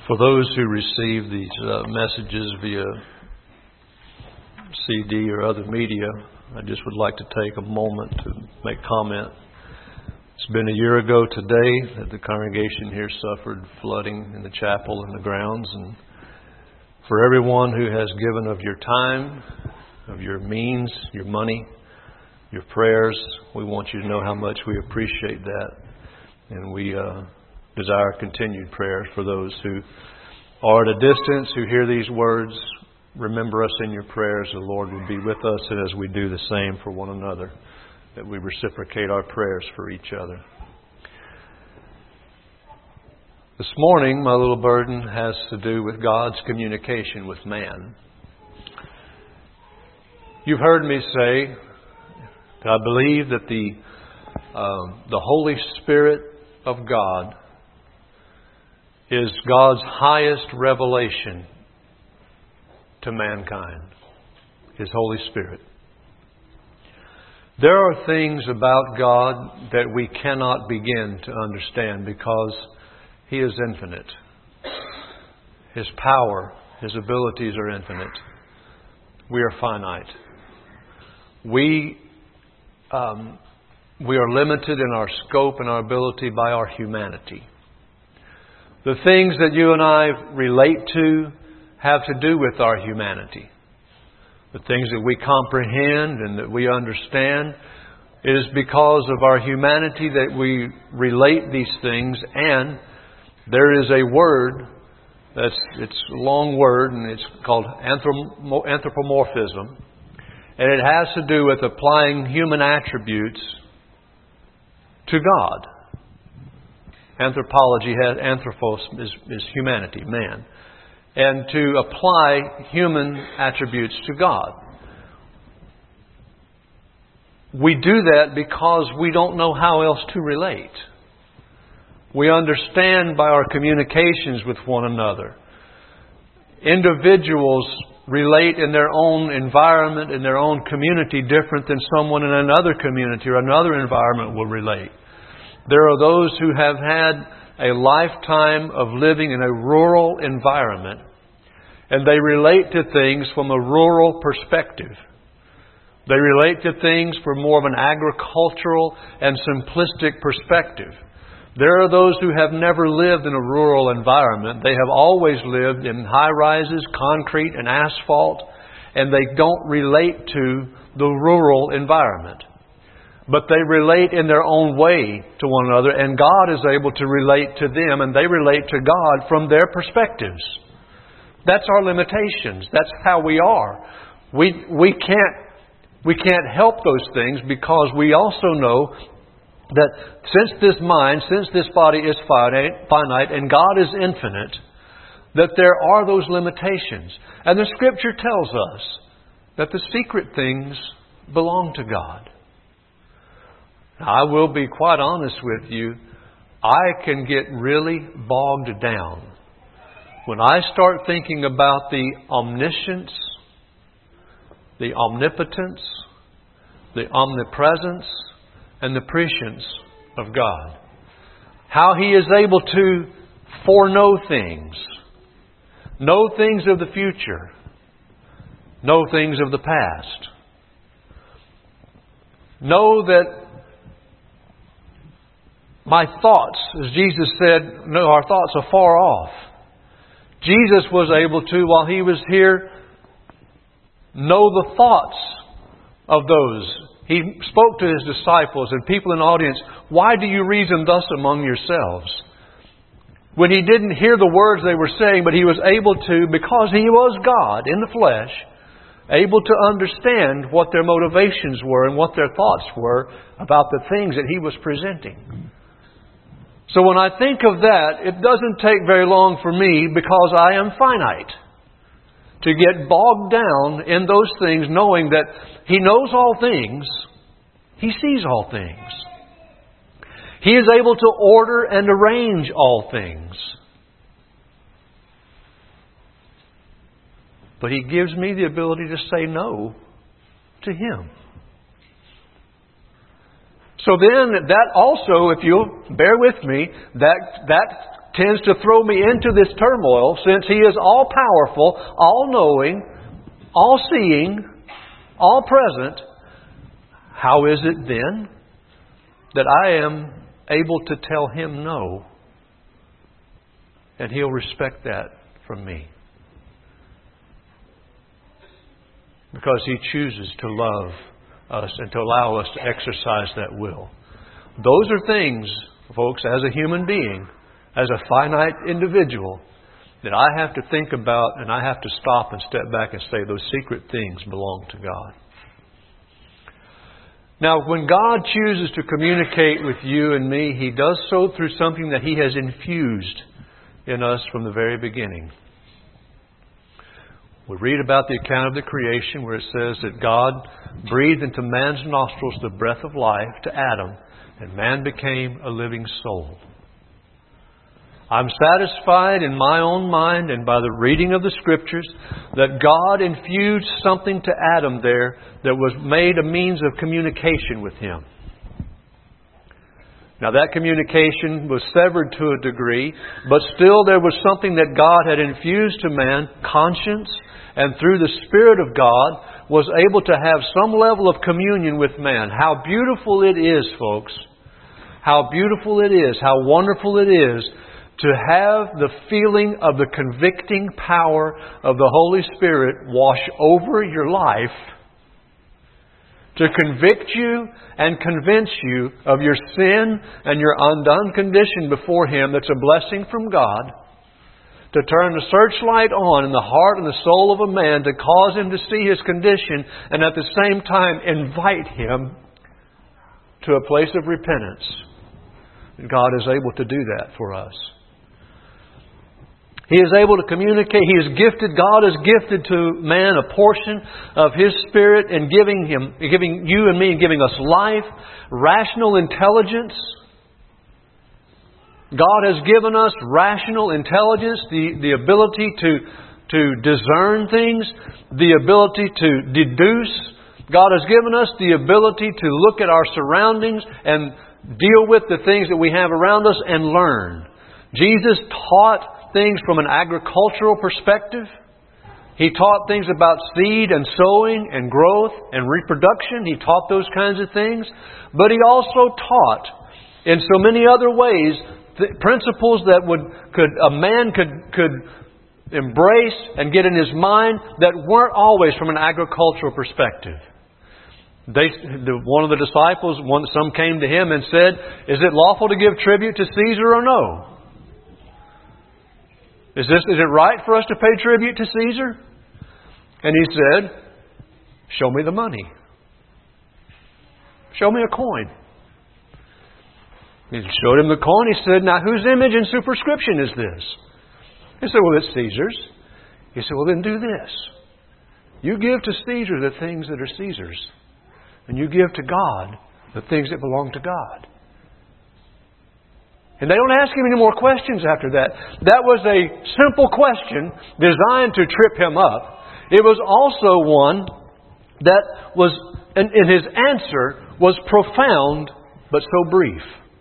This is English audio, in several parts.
For those who receive these messages via CD or other media, I just would like to take a moment to make comment. It's been a year ago today that the congregation here suffered flooding in the chapel and the grounds. And for everyone who has given of your time, of your means, your money, your prayers, we want you to know how much we appreciate that. And we desire continued prayers for those who are at a distance, who hear these words. Remember us in your prayers. The Lord will be with us, and as we do the same for one another, that we reciprocate our prayers for each other. This morning, my little burden has to do with God's communication with man. You've heard me say that I believe that the Holy Spirit of God is God's highest revelation to mankind. His Holy Spirit. There are things about God that we cannot begin to understand because He is infinite. His power, His abilities are infinite. We are finite. We are limited in our scope and our ability by our humanity. The things that you and I relate to have to do with our humanity. The things that we comprehend and that we understand, it is because of our humanity that we relate these things. And there is a word, it's a long word, and it's called anthropomorphism. And it has to do with applying human attributes to God. Anthropology has, anthropos is humanity, man. And to apply human attributes to God. We do that because we don't know how else to relate. We understand by our communications with one another. Individuals relate in their own environment, in their own community, different than someone in another community or another environment will relate. There are those who have had a lifetime of living in a rural environment, and they relate to things from a rural perspective. They relate to things from more of an agricultural and simplistic perspective. There are those who have never lived in a rural environment. They have always lived in high-rises, concrete and asphalt, and they don't relate to the rural environment. But they relate in their own way to one another, and God is able to relate to them, and they relate to God from their perspectives. That's our limitations. That's how we are. We can't help those things because we also know that since this body is finite, and God is infinite, that there are those limitations. And the Scripture tells us that the secret things belong to God. Now, I will be quite honest with you. I can get really bogged down when I start thinking about the omniscience, the omnipotence, the omnipresence, and the prescience of God. How He is able to foreknow things, know things of the future, know things of the past, know that my thoughts, as Jesus said, no, our thoughts are far off. Jesus was able to, while He was here, know the thoughts of those. He spoke to His disciples and people in the audience, why do you reason thus among yourselves? When He didn't hear the words they were saying, but He was able to, because He was God in the flesh, able to understand what their motivations were and what their thoughts were about the things that He was presenting. So when I think of that, it doesn't take very long for me, because I am finite, to get bogged down in those things, knowing that He knows all things. He sees all things. He is able to order and arrange all things. But He gives me the ability to say no to Him. So then that also, if you'll bear with me, that tends to throw me into this turmoil, since He is all-powerful, all-knowing, all-seeing, all-present. How is it then that I am able to tell Him no? And He'll respect that from me. Because He chooses to love us and to allow us to exercise that will. Those are things, folks, as a human being, as a finite individual, that I have to think about, and I have to stop and step back and say those secret things belong to God. Now, when God chooses to communicate with you and me, He does so through something that He has infused in us from the very beginning. We read about the account of the creation where it says that God breathed into man's nostrils the breath of life to Adam, and man became a living soul. I'm satisfied in my own mind and by the reading of the Scriptures that God infused something to Adam there that was made a means of communication with him. Now that communication was severed to a degree, but still there was something that God had infused to man, conscience, and through the Spirit of God was able to have some level of communion with man. How beautiful it is, folks. How beautiful it is. How wonderful it is to have the feeling of the convicting power of the Holy Spirit wash over your life, to convict you and convince you of your sin and your undone condition before Him that's a blessing from God, to turn the searchlight on in the heart and the soul of a man to cause him to see his condition and at the same time invite him to a place of repentance. And God is able to do that for us. He is able to communicate. God has gifted to man a portion of His Spirit and giving you and me and giving us life, rational intelligence. God has given us rational intelligence, the ability to discern things, the ability to deduce. God has given us the ability to look at our surroundings and deal with the things that we have around us and learn. Jesus taught things from an agricultural perspective. He taught things about seed and sowing and growth and reproduction. He taught those kinds of things. But He also taught in so many other ways principles that a man could embrace and get in his mind that weren't always from an agricultural perspective. One of the disciples, some came to Him and said, "Is it lawful to give tribute to Caesar or no? Is it right for us to pay tribute to Caesar?" And He said, "Show me the money. Show me a coin." He showed him the coin. He said, "Now whose image and superscription is this?" He said, "Well, it's Caesar's." He said, "Well, then do this. You give to Caesar the things that are Caesar's, and you give to God the things that belong to God." And they don't ask Him any more questions after that. That was a simple question designed to trip Him up. It was also one that was, in His answer, was profound but so brief.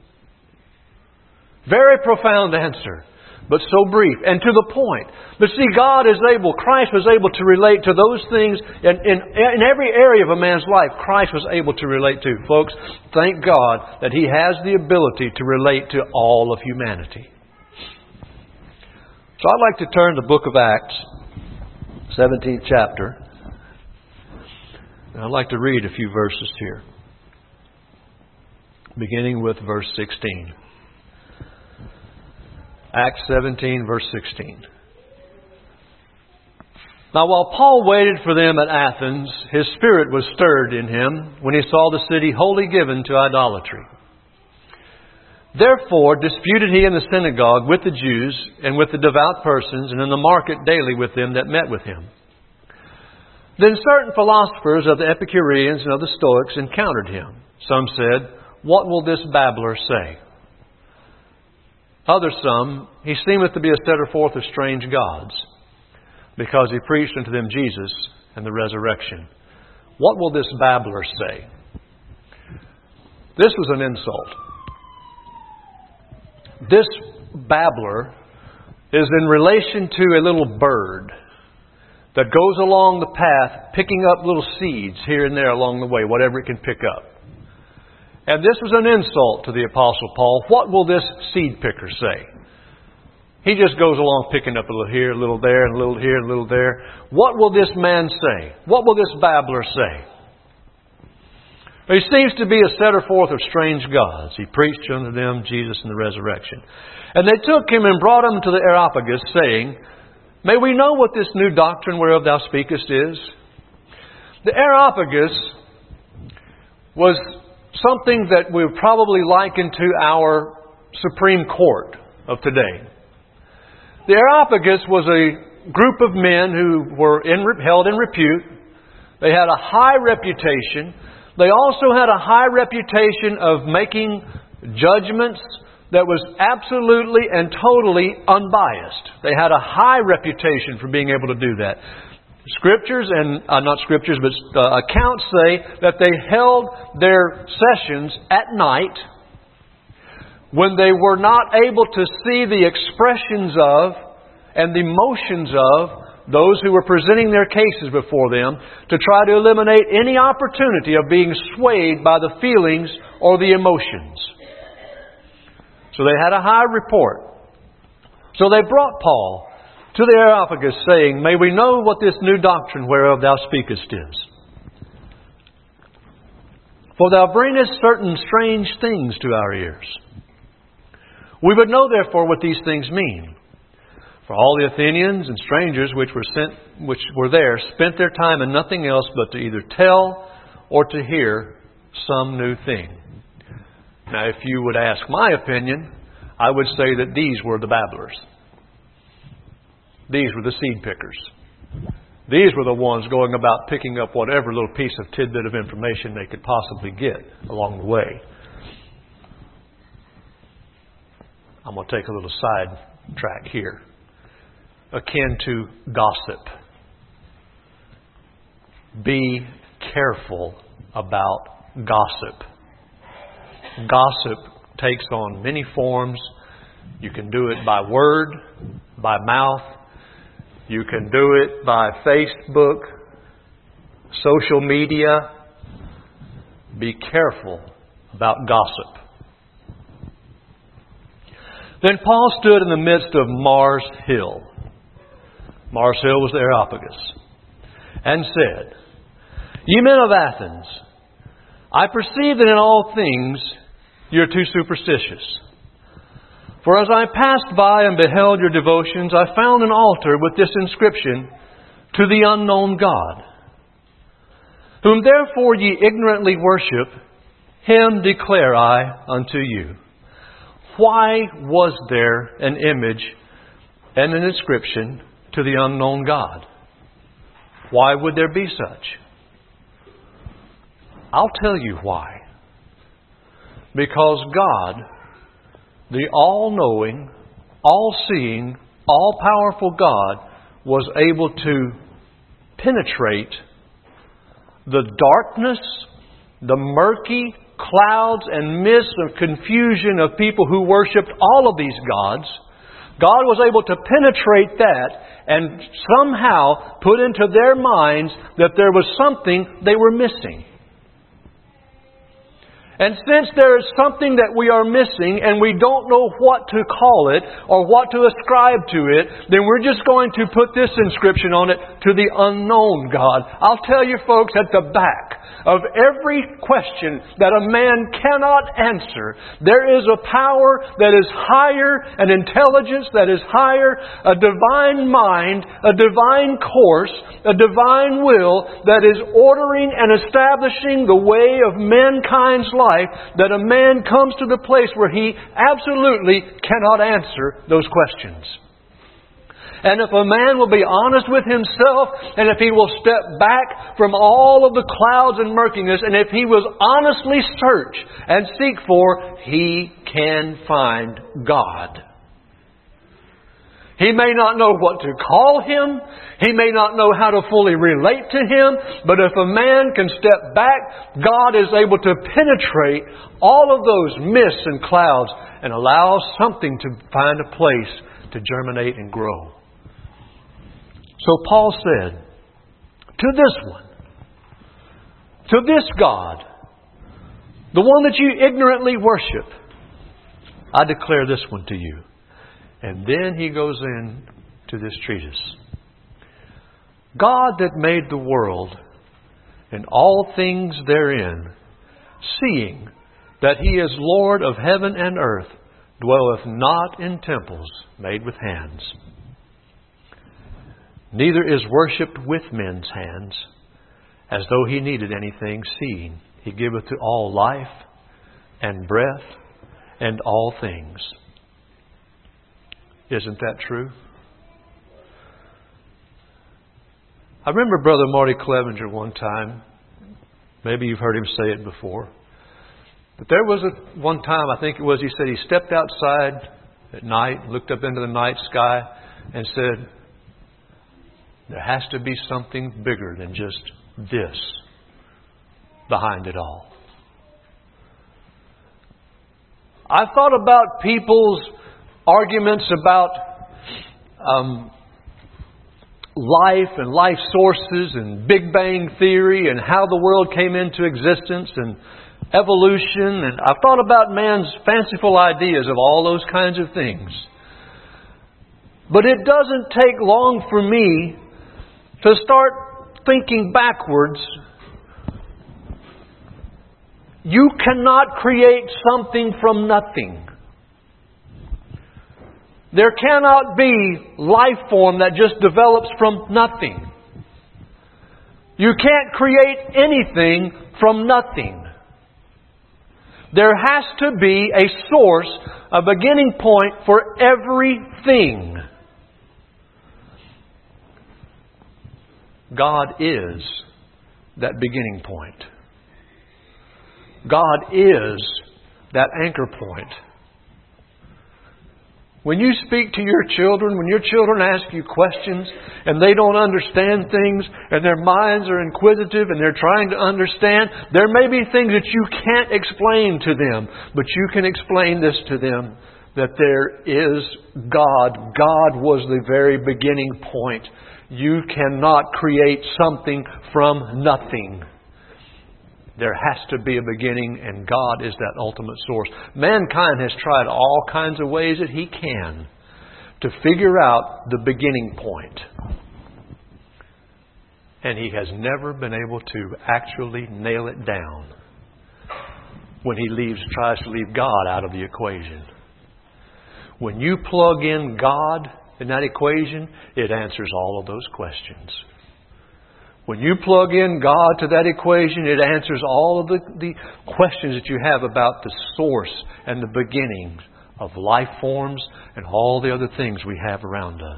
Very profound answer, but so brief and to the point. But see, Christ was able to relate to those things in every area of a man's life. Christ was able to relate to. Folks, thank God that He has the ability to relate to all of humanity. So I'd like to turn to the book of Acts, 17th chapter. And I'd like to read a few verses here, beginning with verse 16. Acts 17, verse 16. Now while Paul waited for them at Athens, his spirit was stirred in him when he saw the city wholly given to idolatry. Therefore disputed he in the synagogue with the Jews and with the devout persons, and in the market daily with them that met with him. Then certain philosophers of the Epicureans and of the Stoics encountered him. Some said, "What will this babbler say?" Others "He seemeth to be a setter forth of strange gods," because he preached unto them Jesus and the resurrection. What will this babbler say? This was an insult. This babbler is in relation to a little bird that goes along the path picking up little seeds here and there along the way, whatever it can pick up. And this was an insult to the Apostle Paul. What will this seed picker say? He just goes along picking up a little here, a little there, and a little here, and a little there. What will this man say? What will this babbler say? He seems to be a setter forth of strange gods. He preached unto them Jesus and the resurrection. And they took him and brought him to the Areopagus, saying, May we know what this new doctrine whereof thou speakest is? The Areopagus was something that we would probably liken to our Supreme Court of today. The Areopagus was a group of men who were held in repute. They had a high reputation. They also had a high reputation of making judgments that was absolutely and totally unbiased. They had a high reputation for being able to do that. Scriptures, and not scriptures, but accounts say that they held their sessions at night when they were not able to see the expressions of and the motions of those who were presenting their cases before them, to try to eliminate any opportunity of being swayed by the feelings or the emotions. So they had a high report. So they brought Paul to the Areopagus, saying, May we know what this new doctrine whereof thou speakest is. For thou bringest certain strange things to our ears. We would know therefore what these things mean. For all the Athenians and strangers which were there spent their time in nothing else but to either tell or to hear some new thing. Now, if you would ask my opinion, I would say that these were the babblers. These were the seed pickers. These were the ones going about picking up whatever little piece of tidbit of information they could possibly get along the way. I'm going to take a little side track here. Akin to gossip. Be careful about gossip. Gossip takes on many forms. You can do it by word, by mouth. You can do it by Facebook, social media. Be careful about gossip. Then Paul stood in the midst of Mars Hill. Mars Hill was the Areopagus. And said, Ye men of Athens, I perceive that in all things you are too superstitious. For as I passed by and beheld your devotions, I found an altar with this inscription, To the unknown God. Whom therefore ye ignorantly worship, Him declare I unto you. Why was there an image and an inscription to the unknown God? Why would there be such? I'll tell you why. Because God, the all-knowing, all-seeing, all-powerful God, was able to penetrate the darkness, the murky clouds and mists of confusion of people who worshipped all of these gods. God was able to penetrate that and somehow put into their minds that there was something they were missing. And since there is something that we are missing and we don't know what to call it or what to ascribe to it, then we're just going to put this inscription on it, To the unknown God. I'll tell you folks, at the back of every question that a man cannot answer, there is a power that is higher, an intelligence that is higher, a divine mind, a divine course, a divine will that is ordering and establishing the way of mankind's life, that a man comes to the place where he absolutely cannot answer those questions. And if a man will be honest with himself, and if he will step back from all of the clouds and murkiness, and if he will honestly search and seek for, he can find God. He may not know what to call Him. He may not know how to fully relate to Him. But if a man can step back, God is able to penetrate all of those mists and clouds and allow something to find a place to germinate and grow. So Paul said, to this one, to this God, the one that you ignorantly worship, I declare this one to you. And then he goes in to this treatise. God that made the world and all things therein, seeing that He is Lord of heaven and earth, dwelleth not in temples made with hands. Neither is worshipped with men's hands, as though He needed anything, seeing He giveth to all life and breath and all things. Isn't that true? I remember Brother Marty Clevenger one time. Maybe you've heard him say it before. But there was one time, I think it was, he said he stepped outside at night, looked up into the night sky and said, there has to be something bigger than just this behind it all. I've thought about people's arguments about life and life sources and Big Bang Theory and how the world came into existence and evolution. And I've thought about man's fanciful ideas of all those kinds of things. But it doesn't take long for me to start thinking backwards. You cannot create something from nothing. There cannot be life form that just develops from nothing. You can't create anything from nothing. There has to be a source, a beginning point for everything. God is that beginning point. God is that anchor point. When you speak to your children, when your children ask you questions and they don't understand things and their minds are inquisitive and they're trying to understand, there may be things that you can't explain to them, but you can explain this to them, that there is God. God was the very beginning point. You cannot create something from nothing. There has to be a beginning, and God is that ultimate source. Mankind has tried all kinds of ways that he can to figure out the beginning point. And he has never been able to actually nail it down when he tries to leave God out of the equation. When you plug in God in that equation, it answers all of those questions. When you plug in God to that equation, it answers all of the questions that you have about the source and the beginning of life forms and all the other things we have around us.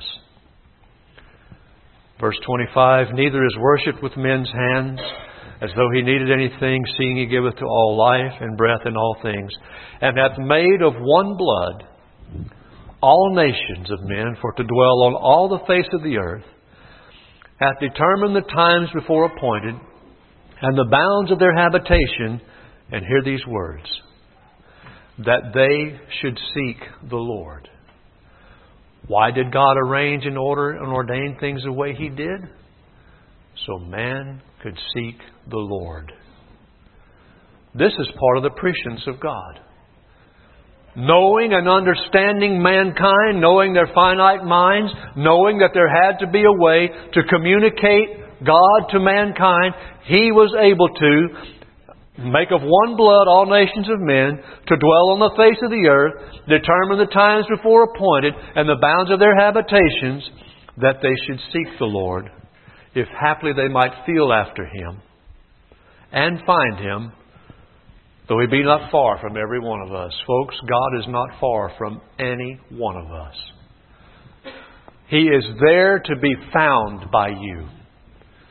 Verse 25, neither is worshipped with men's hands, as though he needed anything, seeing he giveth to all life and breath and all things, and hath made of one blood all nations of men for to dwell on all the face of the earth, hath determined the times before appointed, and the bounds of their habitation, and hear these words, that they should seek the Lord. Why did God arrange and order and ordain things the way He did? So man could seek the Lord. This is part of the prescience of God. Knowing and understanding mankind, knowing their finite minds, knowing that there had to be a way to communicate God to mankind, He was able to make of one blood all nations of men, to dwell on the face of the earth, determine the times before appointed, and the bounds of their habitations, that they should seek the Lord, if haply they might feel after Him, and find Him, though He be not far from every one of us. Folks, God is not far from any one of us. He is there to be found by you.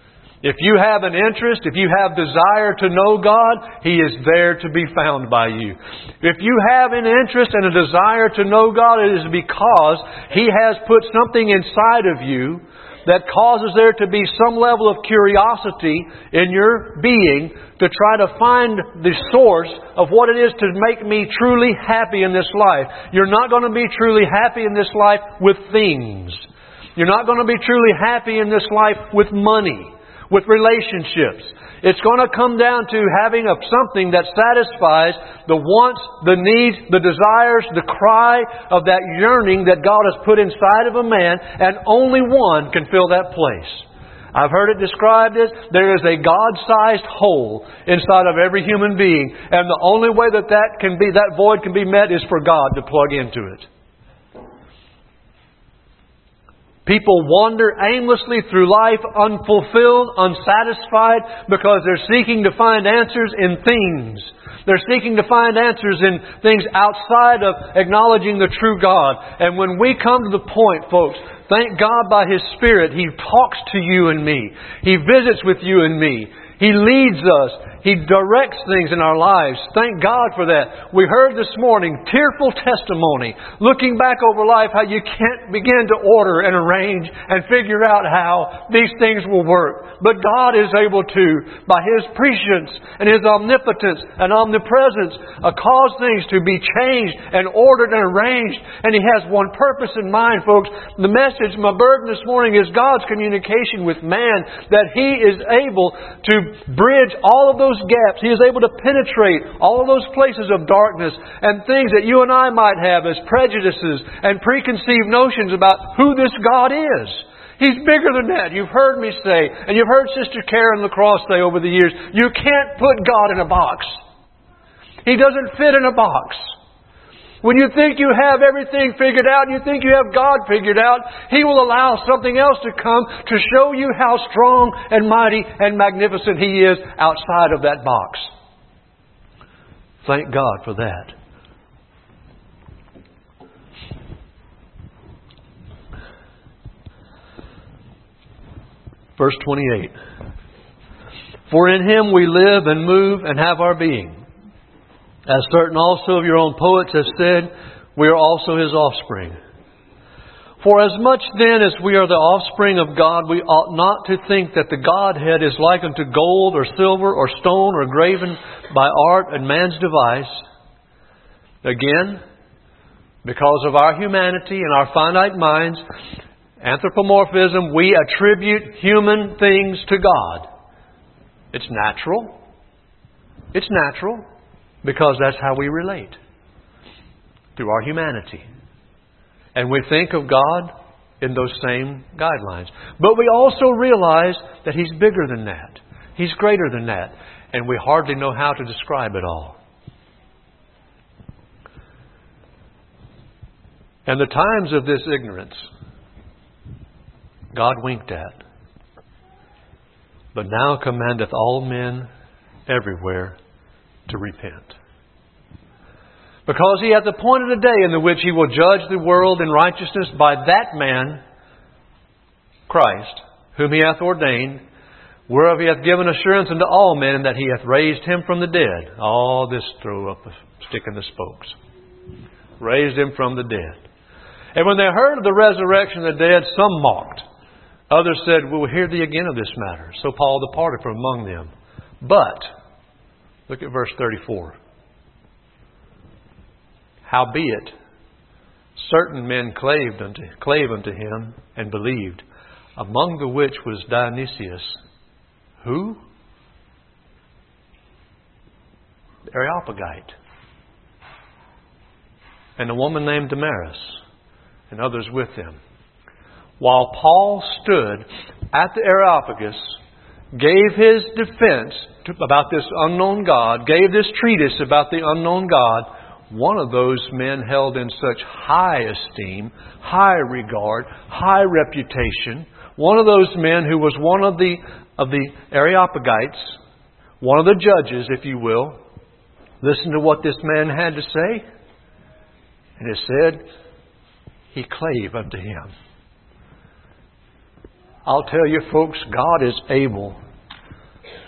If you have an interest, if you have desire to know God, He is there to be found by you. If you have an interest and a desire to know God, it is because He has put something inside of you that causes there to be some level of curiosity in your being to try to find the source of what it is to make me truly happy in this life. You're not going to be truly happy in this life with things. You're not going to be truly happy in this life with money, with relationships. It's going to come down to having something that satisfies the wants, the needs, the desires, the cry of that yearning that God has put inside of a man, and only one can fill that place. I've heard it described as there is a God-sized hole inside of every human being, and the only way that void can be met is for God to plug into it. People wander aimlessly through life unfulfilled, unsatisfied, because they're seeking to find answers in things. They're seeking to find answers in things outside of acknowledging the true God. And when we come to the point, folks, thank God by His Spirit, He talks to you and me. He visits with you and me. He leads us. He directs things in our lives. Thank God for that. We heard this morning tearful testimony, looking back over life, how you can't begin to order and arrange and figure out how these things will work. But God is able to, by His prescience and His omnipotence and omnipresence, cause things to be changed and ordered and arranged. And He has one purpose in mind, folks. The message, my burden this morning is God's communication with man, that He is able to bridge all of those gaps. He is able to penetrate all of those places of darkness and things that you and I might have as prejudices and preconceived notions about who this God is. He's bigger than that. You've heard me say, and you've heard Sister Karen Lacrosse say over the years, you can't put God in a box. He doesn't fit in a box. When you think you have everything figured out, and you think you have God figured out, He will allow something else to come to show you how strong and mighty and magnificent He is outside of that box. Thank God for that. Verse 28. For in Him we live and move and have our being. As certain also of your own poets have said, we are also His offspring. For as much then as we are the offspring of God, we ought not to think that the Godhead is like unto gold or silver or stone or graven by art and man's device. Again, because of our humanity and our finite minds, anthropomorphism, we attribute human things to God. It's natural. It's natural. Because that's how we relate. Through our humanity. And we think of God in those same guidelines. But we also realize that He's bigger than that. He's greater than that. And we hardly know how to describe it all. And the times of this ignorance, God winked at. But now commandeth all men everywhere to repent. Because He hath appointed a day in the which He will judge the world in righteousness by that man, Christ, whom He hath ordained, whereof He hath given assurance unto all men that He hath raised Him from the dead. All this throw up a stick in the spokes. Raised Him from the dead. And when they heard of the resurrection of the dead, some mocked. Others said, we will hear thee again of this matter. So Paul departed from among them. But look at verse 34. Howbeit, certain men clave unto him and believed, among the which was Dionysius. Who? The Areopagite. And a woman named Damaris, and others with him. While Paul stood at the Areopagus, gave his defense about this unknown God, gave this treatise about the unknown God, one of those men held in such high esteem, high regard, high reputation, one of those men who was one of the Areopagites, one of the judges, if you will, listen to what this man had to say. And it said, he clave unto him. I'll tell you folks, God is able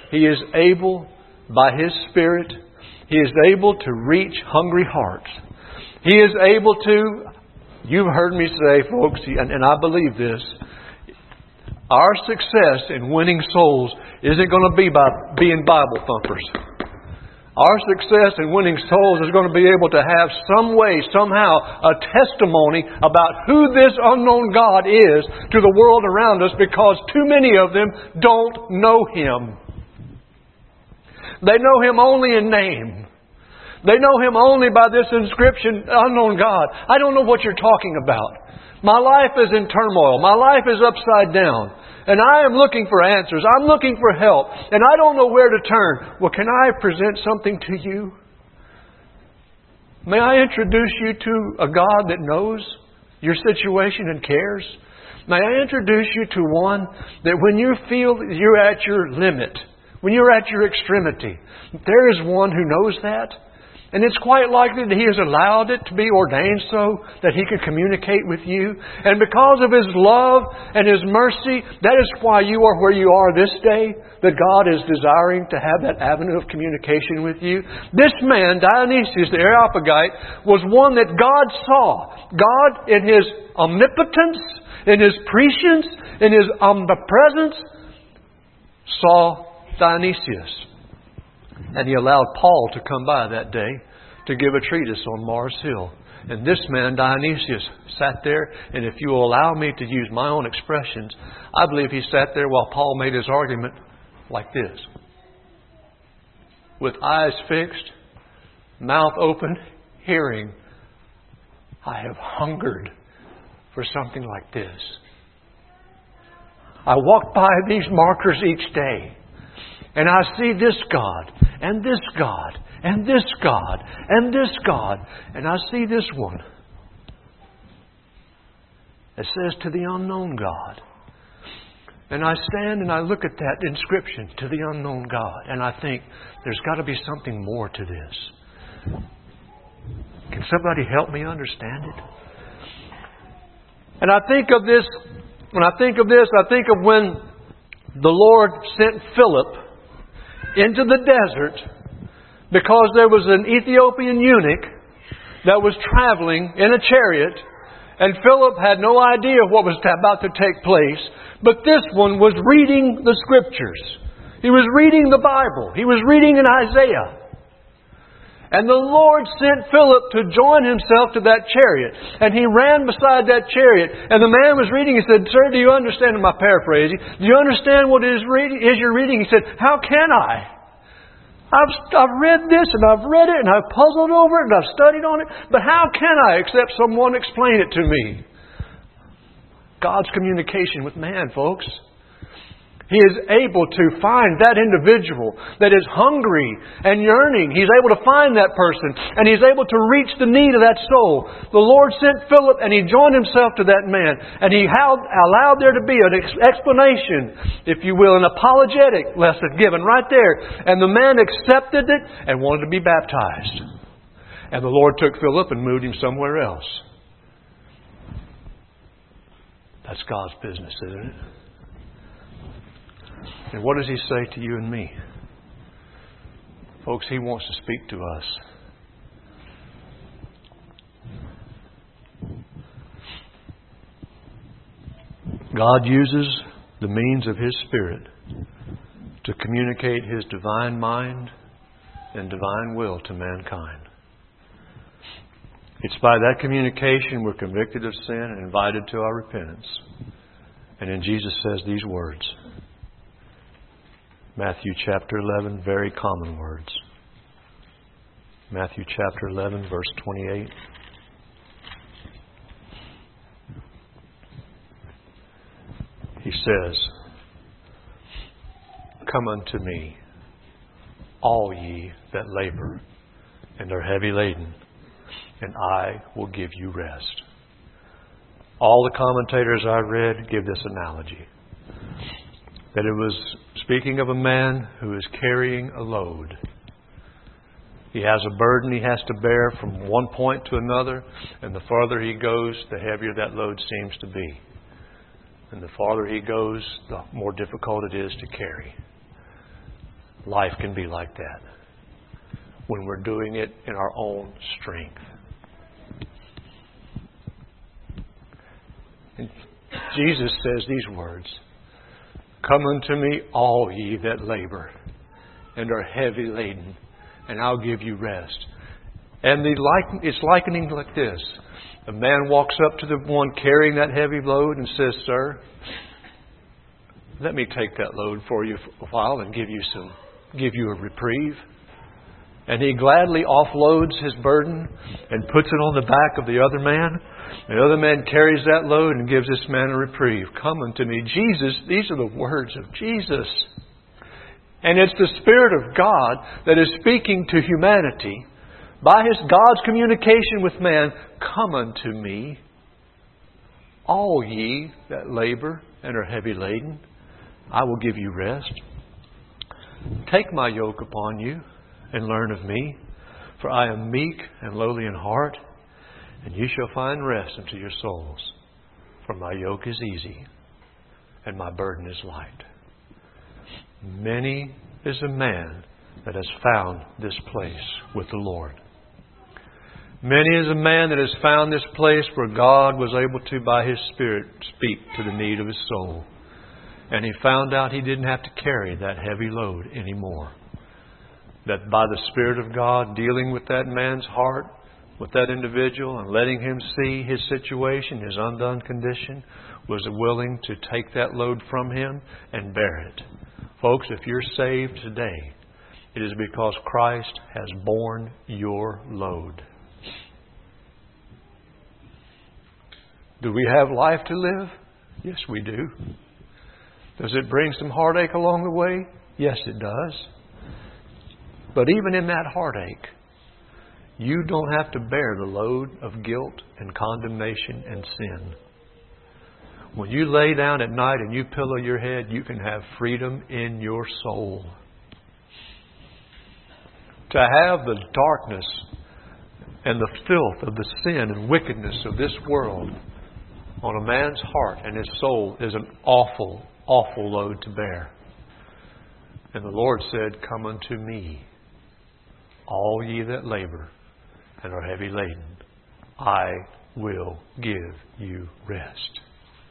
He is able, by His Spirit, He is able to reach hungry hearts. He is able to, you've heard me say, folks, and I believe this, our success in winning souls isn't going to be by being Bible thumpers. Our success in winning souls is going to be able to have some way, somehow, a testimony about who this unknown God is to the world around us, because too many of them don't know Him. They know Him only in name. They know Him only by this inscription, unknown God. I don't know what you're talking about. My life is in turmoil. My life is upside down. And I am looking for answers. I'm looking for help. And I don't know where to turn. Well, can I present something to you? May I introduce you to a God that knows your situation and cares? May I introduce you to one that when you feel you're at your limit, when you're at your extremity, there is one who knows that. And it's quite likely that He has allowed it to be ordained so that He can communicate with you. And because of His love and His mercy, that is why you are where you are this day, that God is desiring to have that avenue of communication with you. This man, Dionysius the Areopagite, was one that God saw. God, in His omnipotence, in His prescience, in His omnipresence, saw Dionysius. And He allowed Paul to come by that day to give a treatise on Mars Hill. And this man, Dionysius, sat there, and if you will allow me to use my own expressions, I believe he sat there while Paul made his argument like this. With eyes fixed, mouth open, hearing, I have hungered for something like this. I walk by these markers each day, and I see this God, and this God, and this God, and this God. And I see this one. It says, to the unknown God. And I stand and I look at that inscription, to the unknown God. And I think, there's got to be something more to this. Can somebody help me understand it? And I think of this, when I think of this, I think of when the Lord sent Philip into the desert, because there was an Ethiopian eunuch that was traveling in a chariot, and Philip had no idea what was about to take place, but this one was reading the Scriptures. He was reading the Bible. He was reading in Isaiah. And the Lord sent Philip to join himself to that chariot. And he ran beside that chariot. And the man was reading. He said, Sir, do you understand? I'm paraphrasing. Do you understand what is you're reading? He said, how can I? I've read this and I've read it and I've puzzled over it and I've studied on it. But how can I except someone explain it to me? God's communication with man, folks. He is able to find that individual that is hungry and yearning. He's able to find that person, and He's able to reach the need of that soul. The Lord sent Philip, and he joined himself to that man, and He allowed there to be an explanation, if you will, an apologetic lesson given right there. And the man accepted it and wanted to be baptized. And the Lord took Philip and moved him somewhere else. That's God's business, isn't it? And what does He say to you and me? Folks, He wants to speak to us. God uses the means of His Spirit to communicate His divine mind and divine will to mankind. It's by that communication we're convicted of sin and invited to our repentance. And then Jesus says these words. Matthew chapter 11, very common words. Matthew chapter 11, verse 28. He says, Come unto me, all ye that labor and are heavy laden, and I will give you rest. All the commentators I read give this analogy. That it was speaking of a man who is carrying a load. He has a burden he has to bear from one point to another, and the farther he goes, the heavier that load seems to be. And the farther he goes, the more difficult it is to carry. Life can be like that when we're doing it in our own strength. And Jesus says these words, "Come unto me, all ye that labor and are heavy laden, and I'll give you rest." And it's likening like this. A man walks up to the one carrying that heavy load and says, "Sir, let me take that load for you for a while and give you a reprieve." And he gladly offloads his burden and puts it on the back of the other man. The other man carries that load and gives this man a reprieve. "Come unto me." Jesus, these are the words of Jesus. And it's the Spirit of God that is speaking to humanity by God's communication with man. "Come unto me, all ye that labor and are heavy laden. I will give you rest. Take my yoke upon you and learn of me, for I am meek and lowly in heart, and you shall find rest unto your souls. For my yoke is easy and my burden is light." Many is a man that has found this place with the Lord. Many is a man that has found this place where God was able to, by His Spirit, speak to the need of his soul. And he found out he didn't have to carry that heavy load anymore. That by the Spirit of God dealing with that man's heart, with that individual, and letting him see his situation, his undone condition, was willing to take that load from him and bear it. Folks, if you're saved today, it is because Christ has borne your load. Do we have life to live? Yes, we do. Does it bring some heartache along the way? Yes, it does. But even in that heartache, you don't have to bear the load of guilt and condemnation and sin. When you lay down at night and you pillow your head, you can have freedom in your soul. To have the darkness and the filth of the sin and wickedness of this world on a man's heart and his soul is an awful, awful load to bear. And the Lord said, "Come unto me, all ye that labor and are heavy laden. I will give you rest."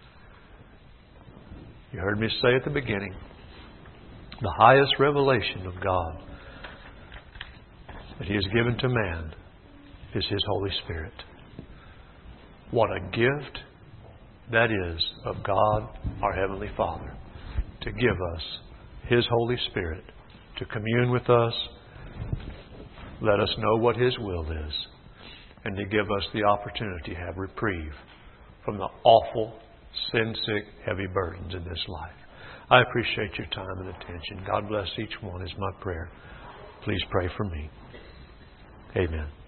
You heard me say at the beginning, the highest revelation of God that He has given to man is His Holy Spirit. What a gift that is of God, our Heavenly Father, to give us His Holy Spirit, to commune with us, let us know what His will is, and to give us the opportunity to have reprieve from the awful, sin-sick, heavy burdens in this life. I appreciate your time and attention. God bless each one is my prayer. Please pray for me. Amen.